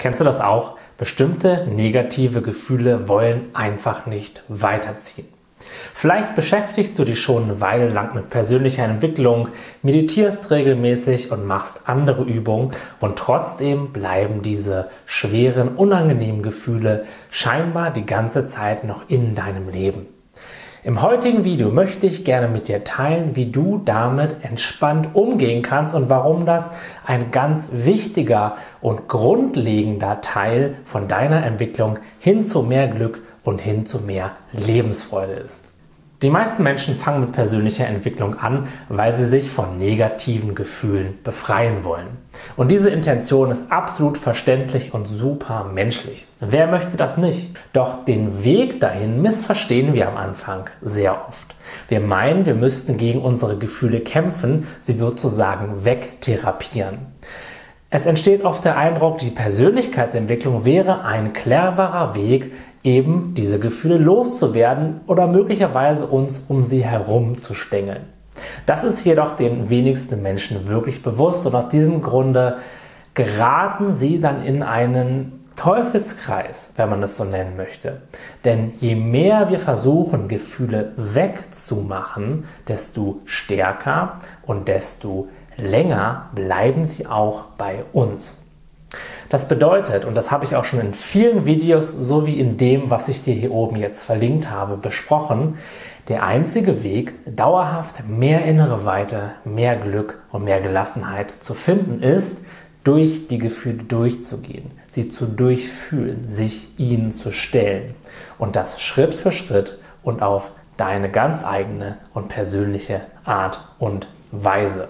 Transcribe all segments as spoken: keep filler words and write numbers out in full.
Kennst du das auch? Bestimmte negative Gefühle wollen einfach nicht weiterziehen. Vielleicht beschäftigst du dich schon eine Weile lang mit persönlicher Entwicklung, meditierst regelmäßig und machst andere Übungen und trotzdem bleiben diese schweren, unangenehmen Gefühle scheinbar die ganze Zeit noch in deinem Leben. Im heutigen Video möchte ich gerne mit dir teilen, wie du damit entspannt umgehen kannst und warum das ein ganz wichtiger und grundlegender Teil von deiner Entwicklung hin zu mehr Glück und hin zu mehr Lebensfreude ist. Die meisten Menschen fangen mit persönlicher Entwicklung an, weil sie sich von negativen Gefühlen befreien wollen. Und diese Intention ist absolut verständlich und super menschlich. Wer möchte das nicht? Doch den Weg dahin missverstehen wir am Anfang sehr oft. Wir meinen, wir müssten gegen unsere Gefühle kämpfen, sie sozusagen wegtherapieren. Es entsteht oft der Eindruck, die Persönlichkeitsentwicklung wäre ein cleverer Weg, eben diese Gefühle loszuwerden oder möglicherweise uns um sie herum zu stängeln. Das ist jedoch den wenigsten Menschen wirklich bewusst und aus diesem Grunde geraten sie dann in einen Teufelskreis, wenn man es so nennen möchte. Denn je mehr wir versuchen, Gefühle wegzumachen, desto stärker und desto länger bleiben sie auch bei uns. Das bedeutet, und das habe ich auch schon in vielen Videos sowie in dem, was ich dir hier oben jetzt verlinkt habe, besprochen, der einzige Weg, dauerhaft mehr innere Weite, mehr Glück und mehr Gelassenheit zu finden, ist, durch die Gefühle durchzugehen, sie zu durchfühlen, sich ihnen zu stellen und das Schritt für Schritt und auf deine ganz eigene und persönliche Art und Weise.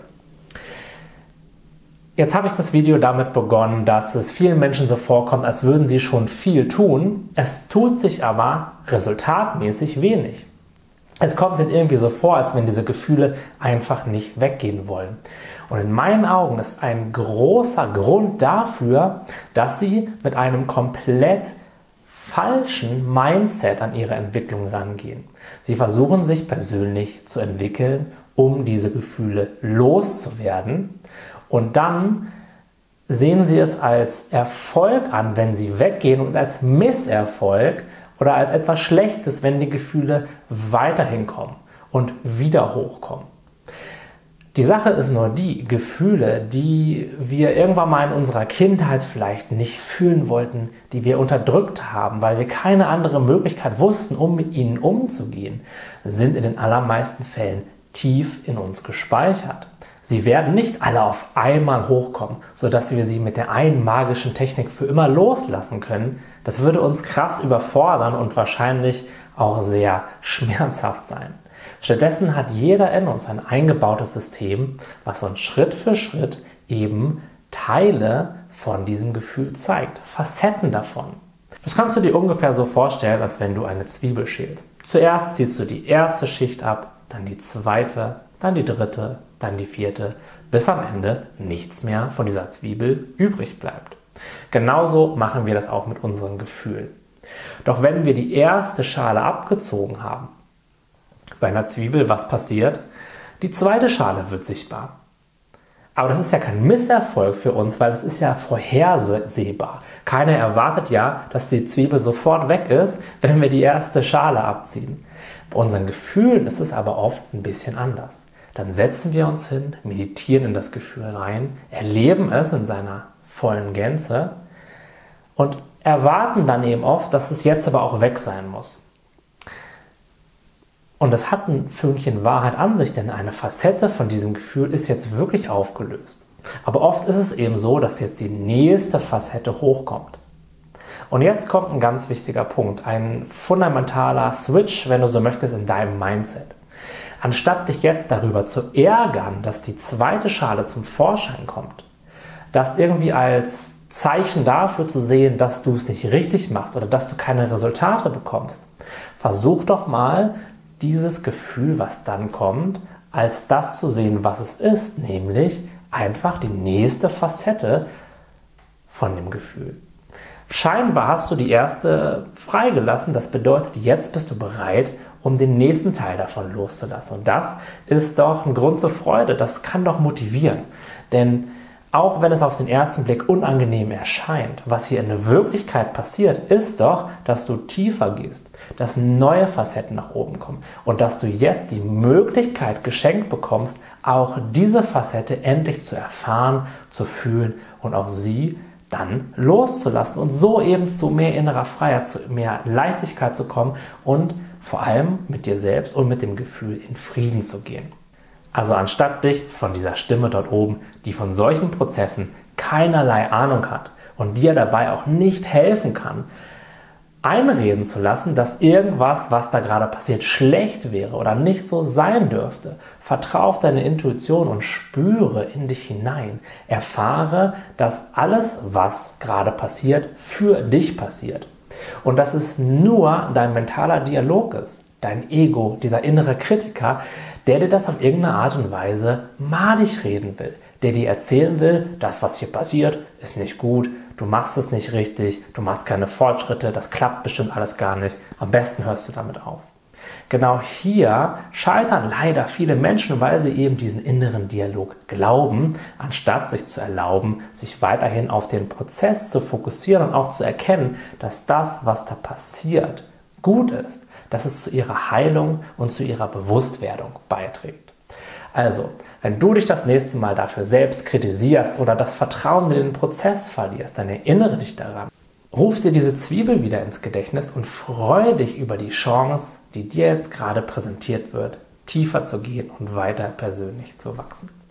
Jetzt habe ich das Video damit begonnen, dass es vielen Menschen so vorkommt, als würden sie schon viel tun. Es tut sich aber resultatmäßig wenig. Es kommt ihnen irgendwie so vor, als wenn diese Gefühle einfach nicht weggehen wollen. Und in meinen Augen ist ein großer Grund dafür, dass sie mit einem komplett falschen Mindset an ihre Entwicklung rangehen. Sie versuchen sich persönlich zu entwickeln, um diese Gefühle loszuwerden. Und dann sehen sie es als Erfolg an, wenn sie weggehen und als Misserfolg oder als etwas Schlechtes, wenn die Gefühle weiterhin kommen und wieder hochkommen. Die Sache ist nur die, Gefühle, die wir irgendwann mal in unserer Kindheit vielleicht nicht fühlen wollten, die wir unterdrückt haben, weil wir keine andere Möglichkeit wussten, um mit ihnen umzugehen, sind in den allermeisten Fällen tief in uns gespeichert. Sie werden nicht alle auf einmal hochkommen, sodass wir sie mit der einen magischen Technik für immer loslassen können. Das würde uns krass überfordern und wahrscheinlich auch sehr schmerzhaft sein. Stattdessen hat jeder in uns ein eingebautes System, was uns Schritt für Schritt eben Teile von diesem Gefühl zeigt, Facetten davon. Das kannst du dir ungefähr so vorstellen, als wenn du eine Zwiebel schälst. Zuerst ziehst du die erste Schicht ab, dann die zweite, dann die dritte, dann die vierte, bis am Ende nichts mehr von dieser Zwiebel übrig bleibt. Genauso machen wir das auch mit unseren Gefühlen. Doch wenn wir die erste Schale abgezogen haben, bei einer Zwiebel, was passiert? Die zweite Schale wird sichtbar. Aber das ist ja kein Misserfolg für uns, weil es ist ja vorhersehbar. Keiner erwartet ja, dass die Zwiebel sofort weg ist, wenn wir die erste Schale abziehen. Bei unseren Gefühlen ist es aber oft ein bisschen anders. Dann setzen wir uns hin, meditieren in das Gefühl rein, erleben es in seiner vollen Gänze und erwarten dann eben oft, dass es jetzt aber auch weg sein muss. Und das hat ein Fünkchen Wahrheit an sich, denn eine Facette von diesem Gefühl ist jetzt wirklich aufgelöst. Aber oft ist es eben so, dass jetzt die nächste Facette hochkommt. Und jetzt kommt ein ganz wichtiger Punkt, ein fundamentaler Switch, wenn du so möchtest, in deinem Mindset. Anstatt dich jetzt darüber zu ärgern, dass die zweite Schale zum Vorschein kommt, das irgendwie als Zeichen dafür zu sehen, dass du es nicht richtig machst oder dass du keine Resultate bekommst, versuch doch mal, dieses Gefühl, was dann kommt, als das zu sehen, was es ist, nämlich einfach die nächste Facette von dem Gefühl. Scheinbar hast du die erste freigelassen, das bedeutet, jetzt bist du bereit, um den nächsten Teil davon loszulassen. Und das ist doch ein Grund zur Freude, das kann doch motivieren. Denn Auch wenn es auf den ersten Blick unangenehm erscheint, was hier in der Wirklichkeit passiert, ist doch, dass du tiefer gehst, dass neue Facetten nach oben kommen und dass du jetzt die Möglichkeit geschenkt bekommst, auch diese Facette endlich zu erfahren, zu fühlen und auch sie dann loszulassen und so eben zu mehr innerer Freiheit, zu mehr Leichtigkeit zu kommen und vor allem mit dir selbst und mit dem Gefühl in Frieden zu gehen. Also anstatt dich von dieser Stimme dort oben, die von solchen Prozessen keinerlei Ahnung hat und dir dabei auch nicht helfen kann, einreden zu lassen, dass irgendwas, was da gerade passiert, schlecht wäre oder nicht so sein dürfte. Vertraue auf deine Intuition und spüre in dich hinein. Erfahre, dass alles, was gerade passiert, für dich passiert. Und dass es nur dein mentaler Dialog ist, dein Ego, dieser innere Kritiker, der dir das auf irgendeine Art und Weise madig reden will, der dir erzählen will, das, was hier passiert, ist nicht gut, du machst es nicht richtig, du machst keine Fortschritte, das klappt bestimmt alles gar nicht, am besten hörst du damit auf. Genau hier scheitern leider viele Menschen, weil sie eben diesen inneren Dialog glauben, anstatt sich zu erlauben, sich weiterhin auf den Prozess zu fokussieren und auch zu erkennen, dass das, was da passiert, gut ist, dass es zu ihrer Heilung und zu ihrer Bewusstwerdung beiträgt. Also, wenn du dich das nächste Mal dafür selbst kritisierst oder das Vertrauen in den Prozess verlierst, dann erinnere dich daran. Ruf dir diese Zwiebel wieder ins Gedächtnis und freue dich über die Chance, die dir jetzt gerade präsentiert wird, tiefer zu gehen und weiter persönlich zu wachsen.